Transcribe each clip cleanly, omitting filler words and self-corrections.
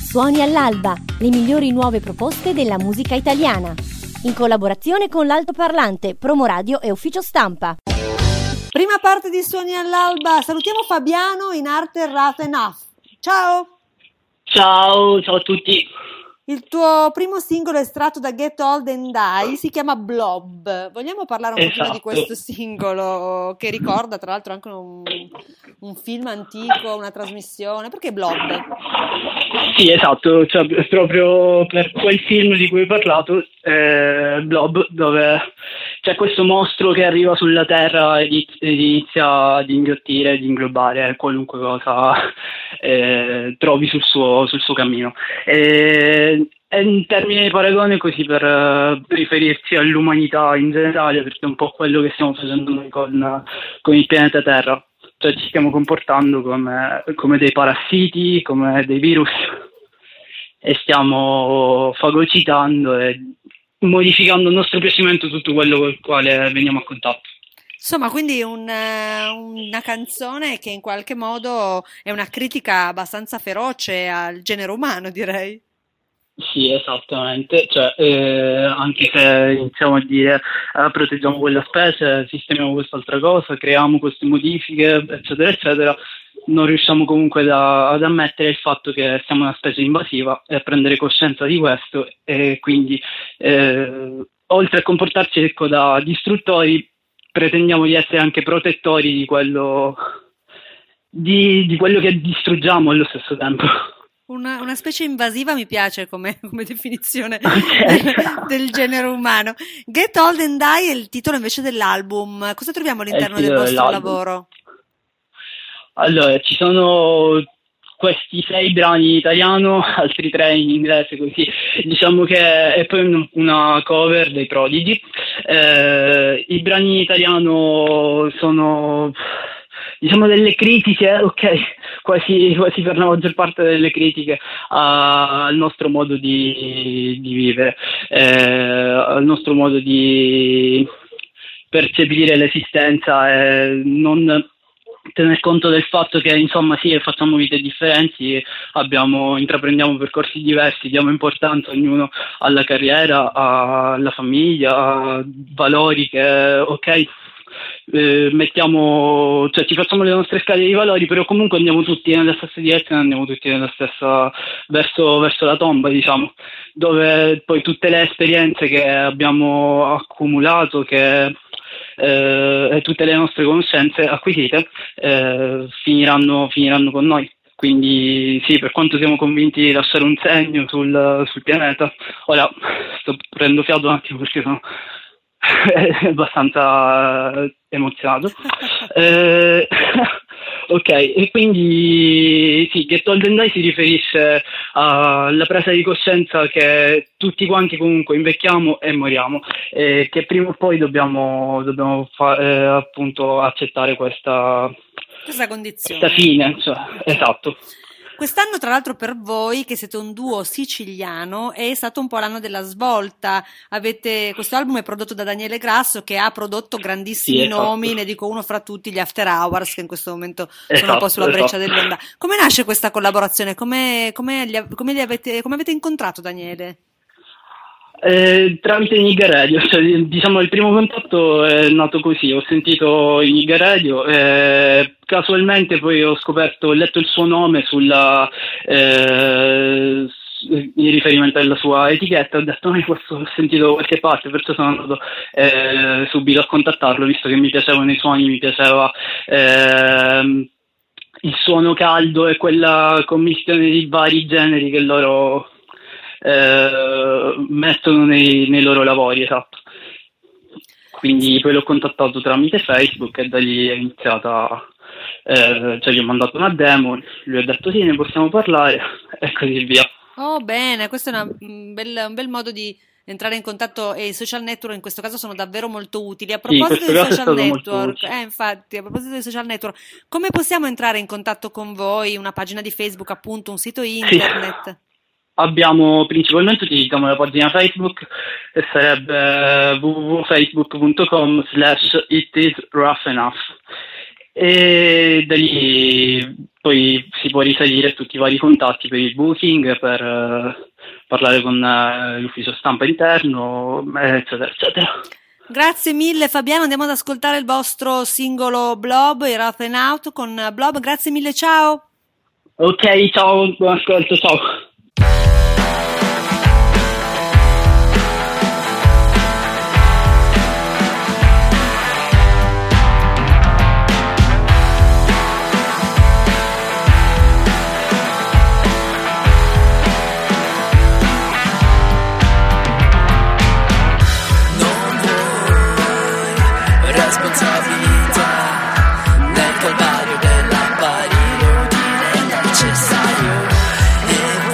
Suoni all'alba, le migliori nuove proposte della musica italiana. In collaborazione con l'Altoparlante, Promo Radio e Ufficio Stampa. Prima parte di Suoni all'alba, salutiamo Fabiano in arte Rough Enough. Ciao! Ciao a tutti. Il tuo primo singolo estratto da Get Old and Die si chiama Blob. Vogliamo parlare un pochino di questo singolo che ricorda tra l'altro anche un film antico, una trasmissione? Perché Blob? Sì, esatto, cioè, proprio per quel film di cui hai parlato, Blob, dove c'è questo mostro che arriva sulla Terra ed inizia ad inghiottire, ad inglobare qualunque cosa trovi sul suo cammino. È un termine di paragone così per riferirsi all'umanità in generale, perché è un po' quello che stiamo facendo noi con il pianeta Terra. Cioè ci stiamo comportando come dei parassiti, come dei virus, e stiamo fagocitando e modificando a nostro piacimento tutto quello con il quale veniamo a contatto. Insomma, quindi una canzone che in qualche modo è una critica abbastanza feroce al genere umano, direi. Sì, esattamente, cioè, anche se iniziamo a dire proteggiamo quella specie, sistemiamo quest'altra cosa, creiamo queste modifiche, eccetera, eccetera, non riusciamo comunque ad ammettere il fatto che siamo una specie invasiva e a prendere coscienza di questo, e quindi oltre a comportarci da distruttori, pretendiamo di essere anche protettori di quello che distruggiamo allo stesso tempo. Una specie invasiva mi piace come definizione del genere umano. Get Old and Die è il titolo invece dell'album. Cosa troviamo all'interno del vostro lavoro? Allora, ci sono questi 6 brani in italiano, altri 3 in inglese, così. Diciamo che è poi una cover dei Prodigy. I brani in italiano sono, diciamo, delle critiche, ok, quasi per la maggior parte delle critiche al nostro modo di vivere, al nostro modo di percepire l'esistenza e non tener conto del fatto che, insomma, sì, facciamo vite differenti, intraprendiamo percorsi diversi, diamo importanza ognuno alla carriera, alla famiglia, a valori che, ok, cioè ci facciamo le nostre scale di valori, però comunque andiamo tutti nella stessa direzione, andiamo tutti nella stessa verso la tomba, diciamo, dove poi tutte le esperienze che abbiamo accumulato, e tutte le nostre conoscenze acquisite finiranno con noi. Quindi sì, per quanto siamo convinti di lasciare un segno sul pianeta, ora sto prendendo fiato un attimo perché sono abbastanza emozionato. Ok, e quindi sì, Get Old and Die si riferisce alla presa di coscienza che tutti quanti comunque invecchiamo e moriamo, e che prima o poi dobbiamo appunto accettare questa condizione, questa fine, cioè, esatto. Quest'anno, tra l'altro, per voi, che siete un duo siciliano, è stato un po' l'anno della svolta. Questo album è prodotto da Daniele Grasso, che ha prodotto grandissimi nomi, ne dico uno fra tutti, gli After Hours, che in questo momento sono un po' sulla breccia dell'onda. Come nasce questa collaborazione? Come avete incontrato Daniele? Tramite Niga Radio, cioè, diciamo il primo contatto è nato così, ho sentito in Niga Radio, casualmente poi ho letto il suo nome in riferimento alla sua etichetta, ho detto questo l'ho sentito da qualche parte, perciò sono andato subito a contattarlo, visto che mi piacevano i suoni, mi piaceva il suono caldo e quella commistione di vari generi che loro mettono nei loro lavori, esatto. Quindi poi l'ho contattato tramite Facebook e da lì è iniziata, cioè gli ho mandato una demo, lui ha detto sì, ne possiamo parlare e così via. Oh, bene, questo è un bel modo di entrare in contatto, e i social network in questo caso sono davvero molto utili. A proposito dei social network, infatti, a proposito dei social network, come possiamo entrare in contatto con voi? Una pagina di Facebook, appunto, un sito internet? Sì. Principalmente utilizziamo la pagina Facebook, che sarebbe www.facebook.com/itisroughenough, e da lì poi si può risalire a tutti i vari contatti per il booking, per parlare con l'ufficio stampa interno, eccetera, eccetera. Grazie mille Fabiano, andiamo ad ascoltare il vostro singolo Blob, il Rough and Out con Blob, grazie mille, ciao! Ok, ciao, buon ascolto, ciao! Nel calvario dell'apparire utile necessario, e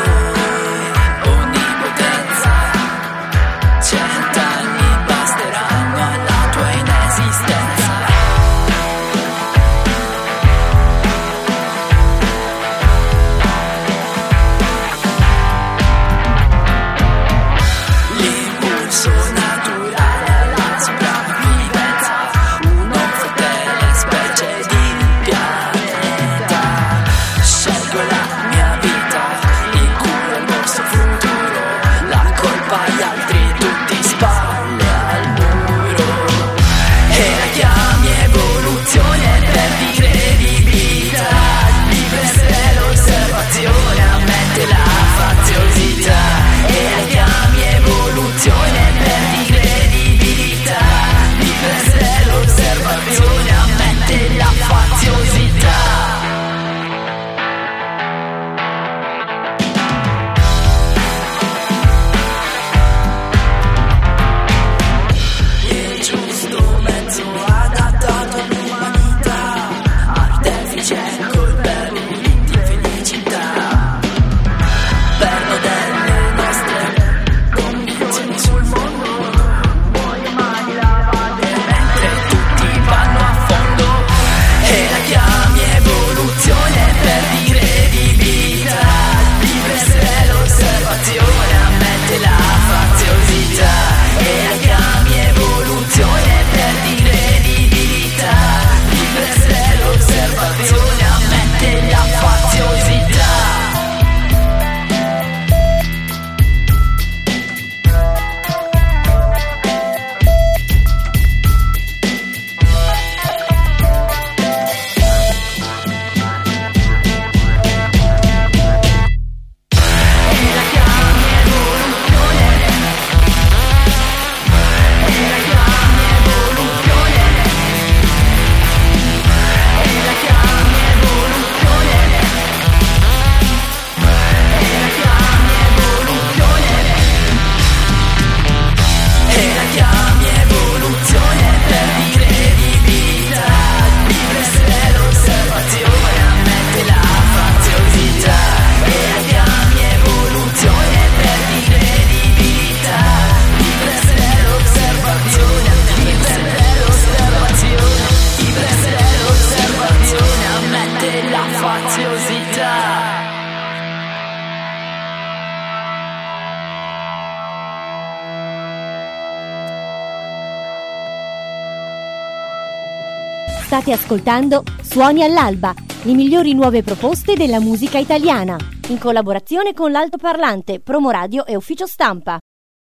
State ascoltando Suoni all'alba, le migliori nuove proposte della musica italiana, in collaborazione con l'Altoparlante, Promo Radio e Ufficio Stampa.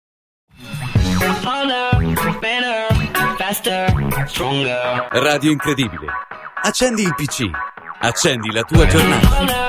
Radio Incredibile. Accendi il PC. Accendi la tua giornata.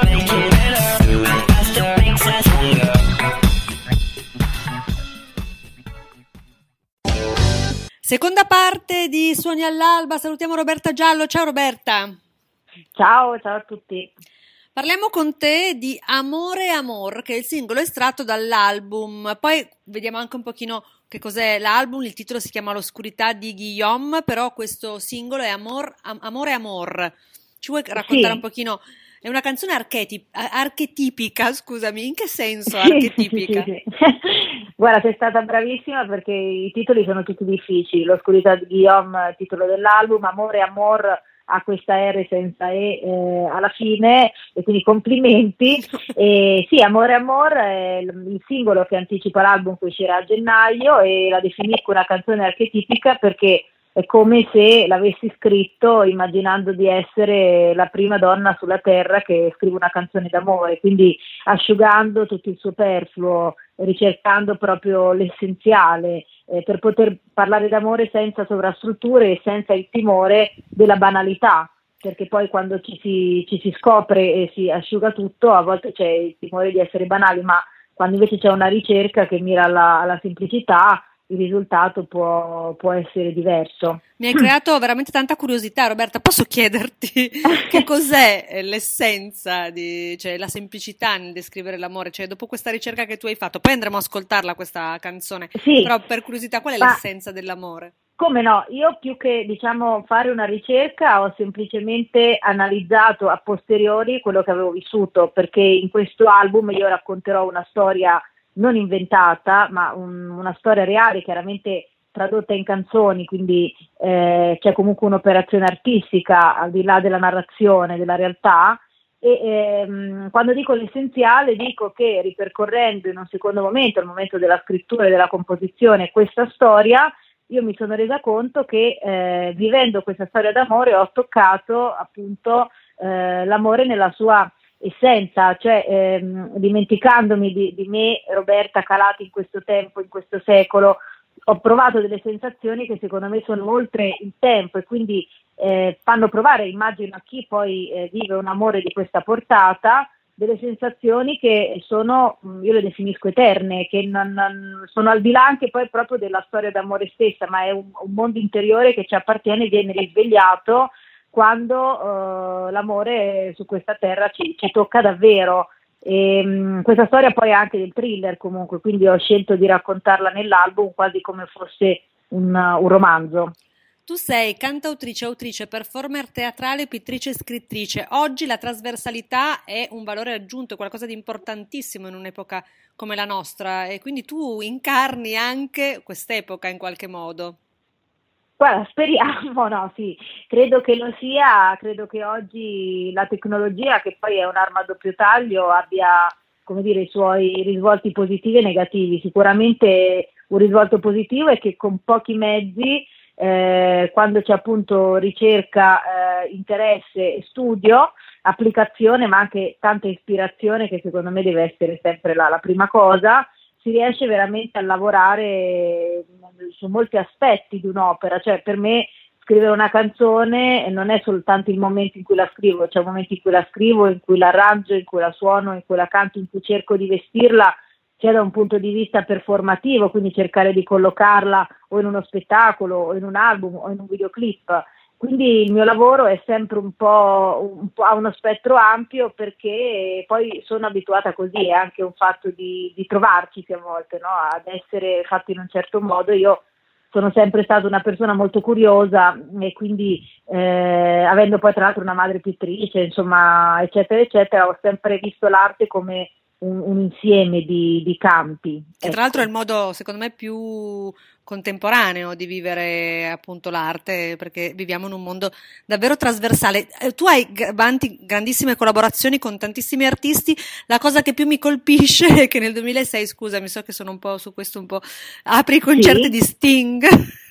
Seconda parte di Suoni all'alba, salutiamo Roberta Giallo. Ciao Roberta. Ciao a tutti. Parliamo con te di Amore Amor, che è il singolo estratto dall'album. Poi vediamo anche un pochino che cos'è l'album. Il titolo si chiama L'oscurità di Guillaume, però questo singolo è Amore Amor. Ci vuoi raccontare un pochino? È una canzone archetipica, scusami, in che senso archetipica? Sì. Guarda, sei stata bravissima perché i titoli sono tutti difficili. L'oscurità di Guillaume, titolo dell'album, Amore Amor ha questa R senza E alla fine, e quindi complimenti. Sì, Amore Amor è il singolo che anticipa l'album che uscirà a gennaio, e la definisco una canzone archetipica perché è come se l'avessi scritto immaginando di essere la prima donna sulla terra che scrive una canzone d'amore, quindi asciugando tutto il superfluo, ricercando proprio l'essenziale, per poter parlare d'amore senza sovrastrutture e senza il timore della banalità, perché poi quando ci si scopre e si asciuga tutto, a volte c'è il timore di essere banali, ma quando invece c'è una ricerca che mira alla semplicità, il risultato può essere diverso. Mi hai creato veramente tanta curiosità, Roberta. Posso chiederti che cos'è l'essenza, cioè la semplicità nel descrivere l'amore? Cioè, dopo questa ricerca che tu hai fatto, poi andremo a ascoltarla questa canzone, sì, però per curiosità, qual è l'essenza dell'amore? Come no, io più che fare una ricerca ho semplicemente analizzato a posteriori quello che avevo vissuto, perché in questo album io racconterò una storia non inventata, ma una storia reale, chiaramente tradotta in canzoni, quindi c'è comunque un'operazione artistica al di là della narrazione, della realtà, e quando dico l'essenziale dico che ripercorrendo in un secondo momento, al momento della scrittura e della composizione, questa storia, io mi sono resa conto che vivendo questa storia d'amore ho toccato appunto l'amore nella sua essenza, cioè dimenticandomi di me, Roberta, calata in questo tempo, in questo secolo, ho provato delle sensazioni che secondo me sono oltre il tempo e quindi fanno provare, immagino, a chi poi vive un amore di questa portata, delle sensazioni che sono, io le definisco eterne, che non sono al di là anche poi proprio della storia d'amore stessa, ma è un mondo interiore che ci appartiene e viene risvegliato quando l'amore su questa terra ci tocca davvero. E, questa storia poi è anche del thriller comunque, quindi ho scelto di raccontarla nell'album quasi come fosse un romanzo. Tu sei cantautrice, autrice, performer teatrale, pittrice e scrittrice. Oggi la trasversalità è un valore aggiunto, è qualcosa di importantissimo in un'epoca come la nostra e quindi tu incarni anche quest'epoca in qualche modo. Guarda, speriamo, no, sì, credo che lo sia, credo che oggi la tecnologia, che poi è un'arma a doppio taglio, abbia, come dire, i suoi risvolti positivi e negativi. Sicuramente un risvolto positivo è che con pochi mezzi, quando c'è appunto ricerca, interesse, studio, applicazione, ma anche tanta ispirazione, che secondo me deve essere sempre la prima cosa, si riesce veramente a lavorare su molti aspetti di un'opera. Cioè, per me scrivere una canzone non è soltanto il momento in cui la scrivo, c'è un momento in cui la scrivo, in cui la arrangio, in cui la suono, in cui la canto, in cui cerco di vestirla, sia da un punto di vista performativo, quindi cercare di collocarla o in uno spettacolo o in un album o in un videoclip. Quindi il mio lavoro è sempre un po' ha uno spettro ampio, perché poi sono abituata così, è anche un fatto di trovarci a volte, no? Ad essere fatti in un certo modo. Io sono sempre stata una persona molto curiosa e quindi avendo poi tra l'altro una madre pittrice, insomma, eccetera, eccetera, ho sempre visto l'arte come un insieme di campi. Che tra l'altro è il modo, secondo me, più contemporaneo di vivere appunto l'arte, perché viviamo in un mondo davvero trasversale. Tu hai avanti grandissime collaborazioni con tantissimi artisti. La cosa che più mi colpisce è che nel 2006, scusami, so che sono un po' su questo, un po' apri i concerti di Sting.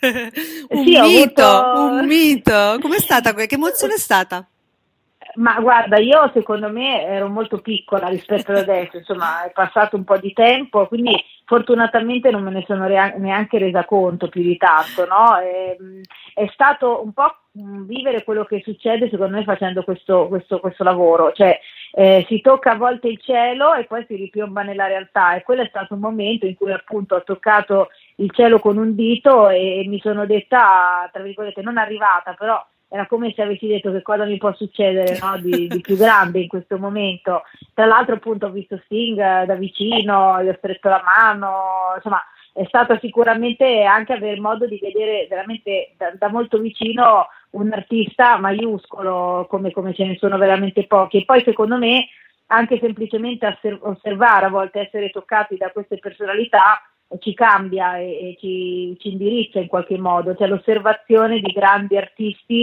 Un mito. Com'è stata? Che emozione è stata? Ma guarda, io secondo me ero molto piccola rispetto ad adesso, insomma è passato un po' di tempo, quindi fortunatamente non me ne sono neanche resa conto più di tanto, no? È stato un po' vivere quello che succede secondo me facendo questo lavoro, cioè si tocca a volte il cielo e poi si ripiomba nella realtà, e quello è stato un momento in cui appunto ho toccato il cielo con un dito e mi sono detta, tra virgolette, non arrivata, però era come se avessi detto che cosa mi può succedere, no? di più grande in questo momento. Tra l'altro appunto ho visto Sting da vicino, gli ho stretto la mano, insomma è stato sicuramente anche avere modo di vedere veramente da molto vicino un artista maiuscolo, come ce ne sono veramente pochi. E poi secondo me anche semplicemente osservare, a volte essere toccati da queste personalità, ci cambia e ci indirizza in qualche modo. Cioè l'osservazione di grandi artisti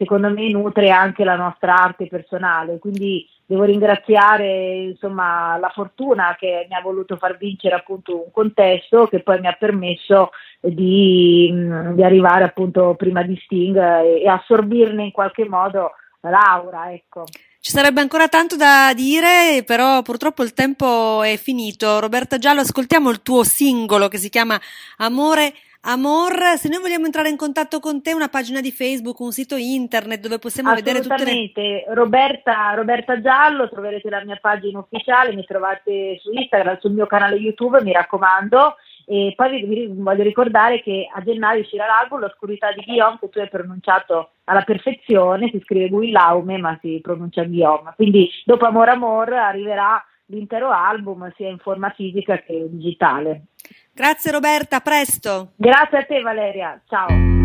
secondo me nutre anche la nostra arte personale, quindi devo ringraziare insomma la fortuna che mi ha voluto far vincere appunto un contesto che poi mi ha permesso di arrivare appunto prima di Sting e assorbirne in qualche modo l'aura, ecco. Ci sarebbe ancora tanto da dire, però purtroppo il tempo è finito. Roberta Giallo, ascoltiamo il tuo singolo che si chiama Amore Amor. Se noi vogliamo entrare in contatto con te, una pagina di Facebook, un sito internet dove possiamo vedere tutte le... Assolutamente, Roberta Giallo, troverete la mia pagina ufficiale, mi trovate su Instagram, sul mio canale YouTube, mi raccomando. E poi vi voglio ricordare che a gennaio uscirà l'album L'oscurità di Guillaume, che tu hai pronunciato alla perfezione, si scrive Guillaume ma si pronuncia Guillaume, quindi dopo Amor Amor arriverà l'intero album sia in forma fisica che digitale. Grazie Roberta, a presto. Grazie a te Valeria, ciao.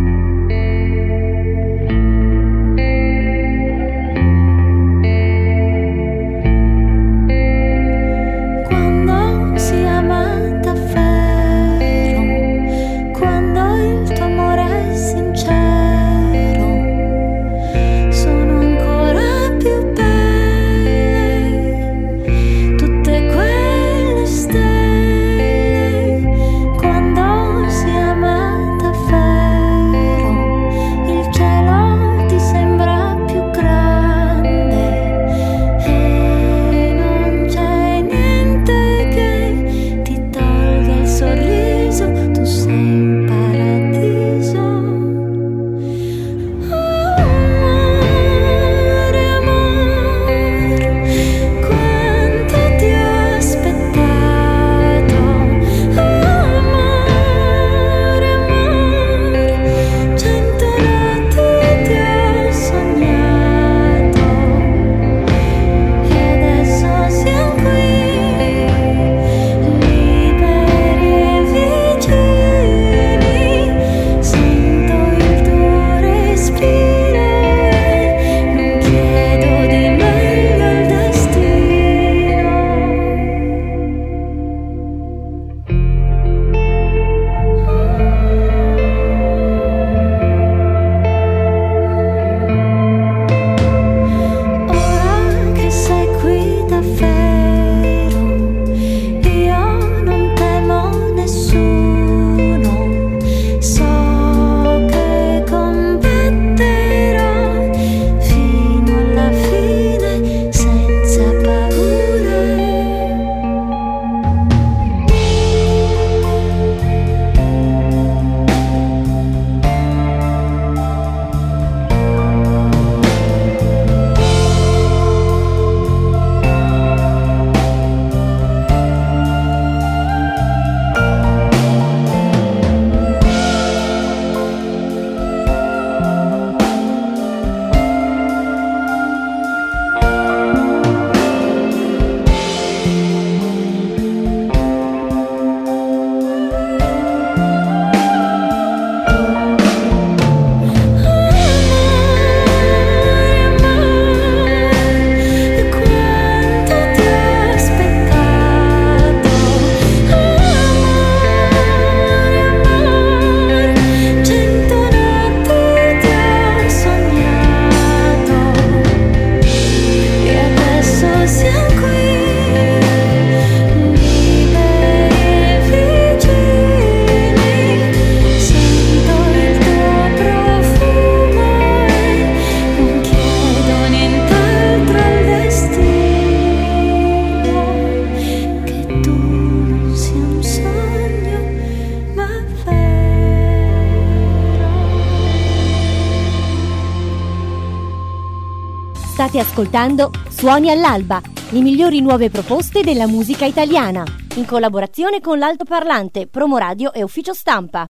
State ascoltando Suoni all'Alba, le migliori nuove proposte della musica italiana, in collaborazione con l'Altoparlante, Promoradio e Ufficio Stampa.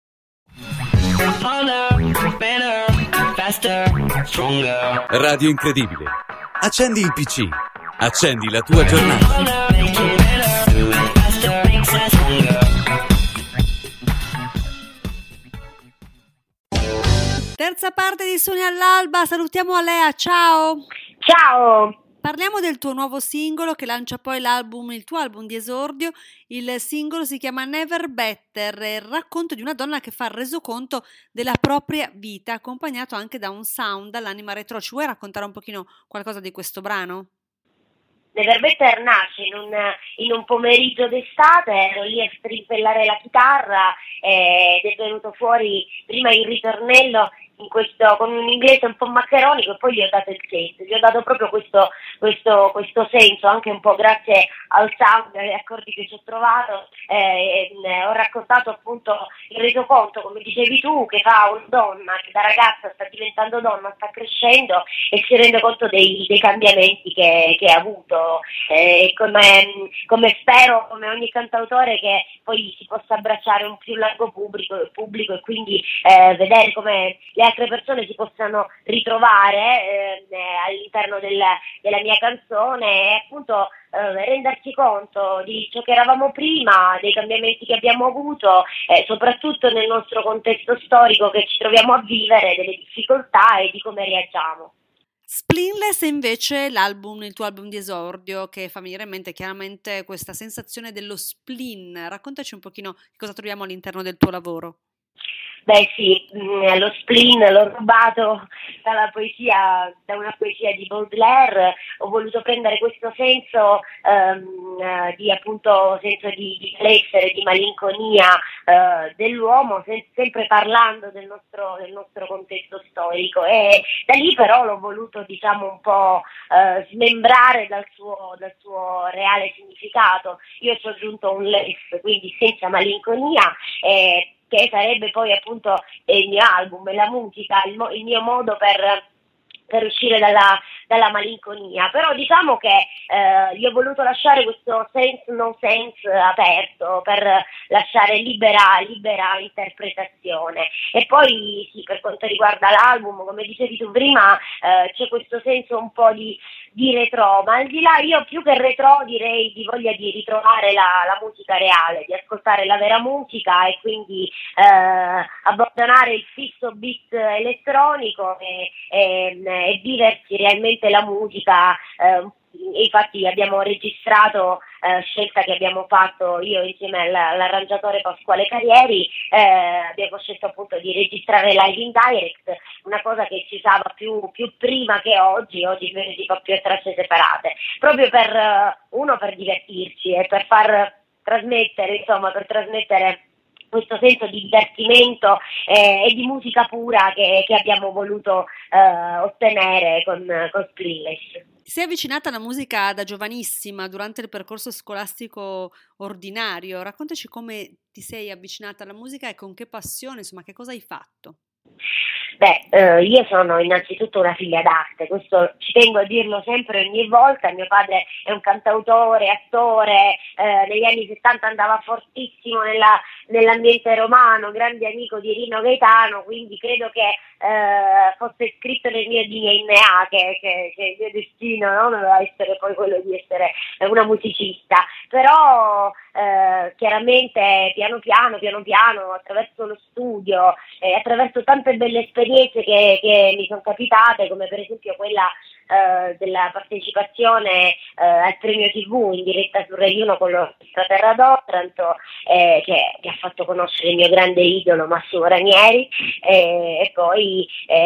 Radio Incredibile. Accendi il PC. Accendi la tua giornata. Terza parte di Suoni all'Alba, salutiamo Alea, ciao! Ciao! Parliamo del tuo nuovo singolo che lancia poi il tuo album di esordio. Il singolo si chiama Never Better, il racconto di una donna che fa il resoconto della propria vita, accompagnato anche da un sound dall'anima retro. Ci vuoi raccontare un pochino qualcosa di questo brano? Never Better nasce in un pomeriggio d'estate, ero lì a strimpellare la chitarra ed è venuto fuori prima il ritornello con un inglese un po' maccheronico, e poi gli ho dato il senso, gli ho dato proprio questo senso, anche un po' grazie al sound e agli accordi che ci ho trovato. Ho raccontato appunto il resoconto, come dicevi tu, che fa una donna che da ragazza sta diventando donna, sta crescendo e si rende conto dei cambiamenti che ha avuto, come spero, come ogni cantautore, che poi si possa abbracciare un più largo pubblico e quindi vedere come le altre persone si possano ritrovare all'interno della mia canzone, e appunto renderci conto di ciò che eravamo prima, dei cambiamenti che abbiamo avuto, soprattutto nel nostro contesto storico che ci troviamo a vivere, delle difficoltà e di come reagiamo. Splinless è invece il tuo album di esordio, che fa venire in mente chiaramente questa sensazione dello spleen. Raccontaci un pochino cosa troviamo all'interno del tuo lavoro. Beh sì, lo spleen l'ho rubato da una poesia di Baudelaire. Ho voluto prendere questo senso senso di malessere, di malinconia dell'uomo, sempre parlando del nostro contesto storico, e da lì però l'ho voluto un po' smembrare dal suo reale significato. Io ci ho aggiunto un less, quindi senza malinconia, che sarebbe poi appunto il mio album, la musica, il mio modo per uscire dalla malinconia. Però diciamo che io ho voluto lasciare questo sense no sense aperto, per lasciare libera interpretazione. E poi sì, per quanto riguarda l'album, come dicevi tu prima, c'è questo senso un po' di retro, ma al di là, io più che retro direi di voglia di ritrovare la musica reale, di ascoltare la vera musica, e quindi abbandonare il fisso beat elettronico e viversi realmente la musica. Infatti abbiamo registrato, scelta che abbiamo fatto io insieme all'arrangiatore Pasquale Carrieri, abbiamo scelto appunto di registrare live in direct, una cosa che si usava più prima che oggi invece si fa più a tracce separate, proprio per divertirci e per far trasmettere, per trasmettere questo senso di divertimento e di musica pura che abbiamo voluto ottenere con Splinless. Ti sei avvicinata alla musica da giovanissima, durante il percorso scolastico ordinario. Raccontaci come ti sei avvicinata alla musica e con che passione, insomma, che cosa hai fatto? Beh, io sono innanzitutto una figlia d'arte, questo ci tengo a dirlo sempre, ogni volta. Mio padre è un cantautore, attore, negli anni 70 andava fortissimo nell'ambiente romano, grande amico di Rino Gaetano, quindi credo che fosse scritto nel mio DNA che il mio destino, no, doveva essere poi quello di essere una musicista. Però chiaramente piano piano, attraverso lo studio, attraverso tante belle esperienze che mi sono capitate, come per esempio quella della partecipazione al premio TV in diretta su Rai 1 con l'Orchestra Terra d'Otranto, che ha fatto conoscere il mio grande idolo Massimo Ranieri, e poi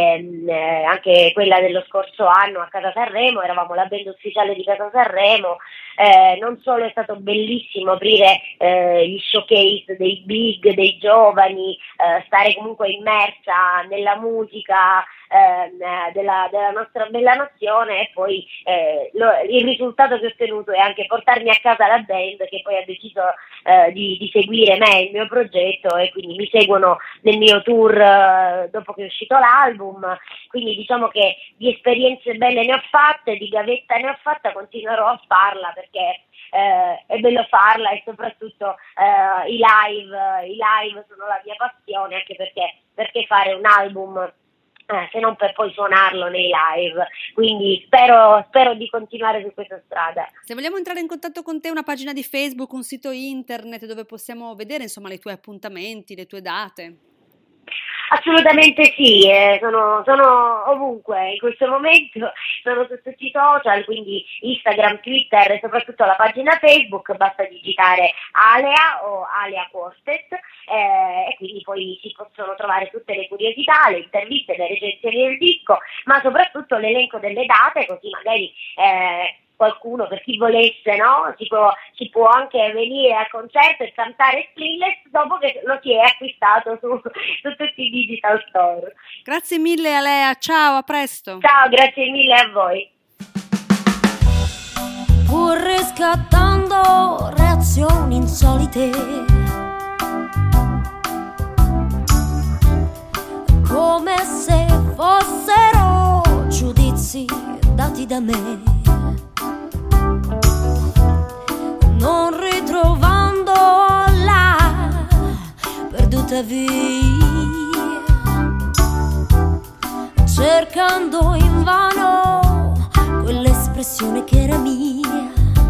anche quella dello scorso anno a Casa Sanremo, eravamo la band ufficiale di Casa Sanremo. Non solo è stato bellissimo aprire gli showcase dei big, dei giovani, stare comunque immersa nella musica della nostra bella nazione, e poi il risultato che ho ottenuto è anche portarmi a casa la band, che poi ha deciso di seguire me, il mio progetto, e quindi mi seguono nel mio tour dopo che è uscito l'album. Quindi diciamo che di esperienze belle ne ho fatte, di gavetta ne ho fatta, continuerò a farla perché è bello farla, e soprattutto i live sono la mia passione, anche perché fare un album se non per poi suonarlo nei live, quindi spero di continuare su questa strada. Se vogliamo entrare in contatto con te, una pagina di Facebook, un sito internet dove possiamo vedere insomma i tuoi appuntamenti, le tue date? Assolutamente sì, sono ovunque, in questo momento sono su tutti i social, quindi Instagram, Twitter e soprattutto la pagina Facebook, basta digitare Alea o Alea Quartet e quindi poi si possono trovare tutte le curiosità, le interviste, le recensioni del disco, ma soprattutto l'elenco delle date, così magari qualcuno, per chi volesse, no? Si può anche venire al concerto e cantare Skrillex dopo che lo si è acquistato su tutti i digital store. Grazie mille Alea, ciao, a presto. Ciao, grazie mille a voi. Pur riscattando reazioni insolite, come se fossero giudizi dati da me, non ritrovando la perduta via, cercando invano quell'espressione che era mia.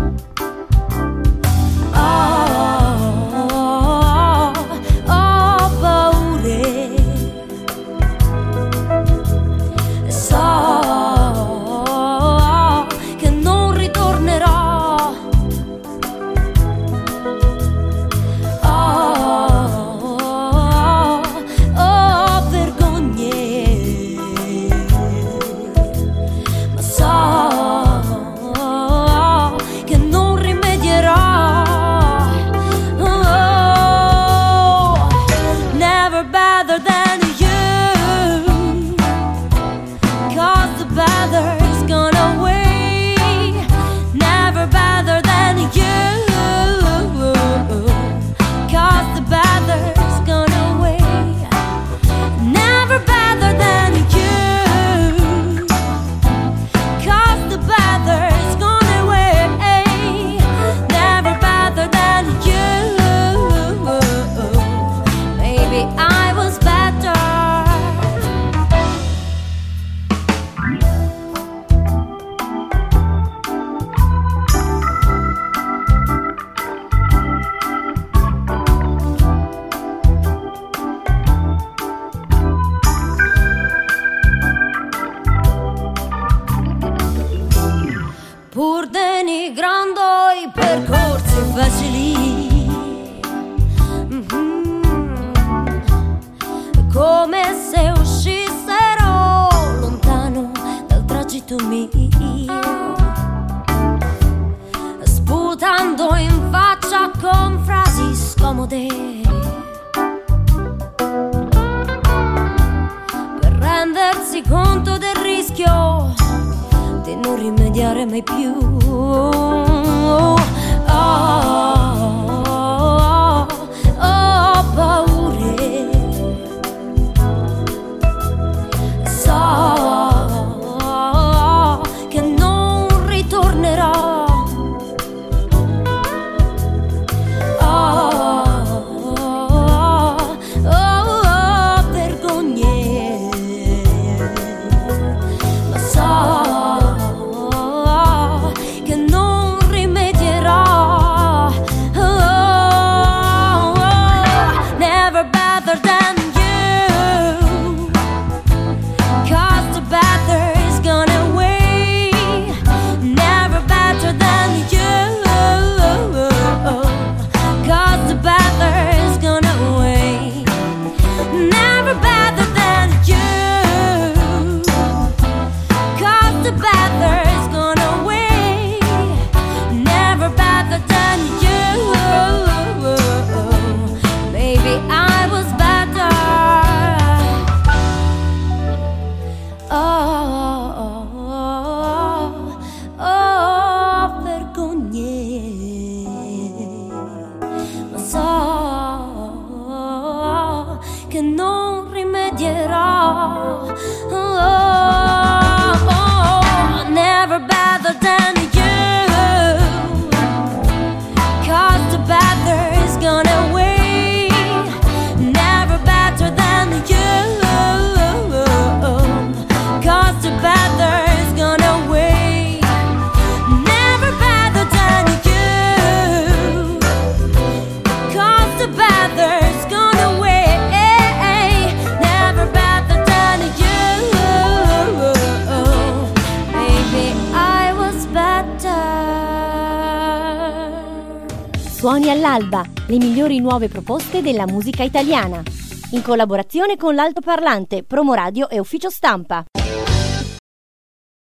Ho paure, so che non ritornerò. Pur denigrando i percorsi facili, come se uscissero lontano dal tragitto mio, sputando in faccia con frasi scomode, per rendersi conto del rischio di non rimediare mai più. Ho paure, so che non ritornerò. Vergogne, ma so che non rimedierò. Never better than you, 'cause the better is gone away. Never better than you, 'cause the better is gone away. Never better than you, 'cause the better is gone away. Never better than you. Maybe I was better. Vergogne, ma so che non rimedierò. Never better than you, 'cause the better is gone away. Never better than you, 'cause the better is gone away. Never better than you, 'cause the better is gone away. Never Suoni all'alba, le migliori nuove proposte della musica italiana. In collaborazione con l'altoparlante, Promoradio e Ufficio Stampa.